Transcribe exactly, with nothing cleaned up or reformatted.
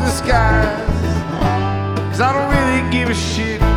disguise, 'cause I don't really give a shit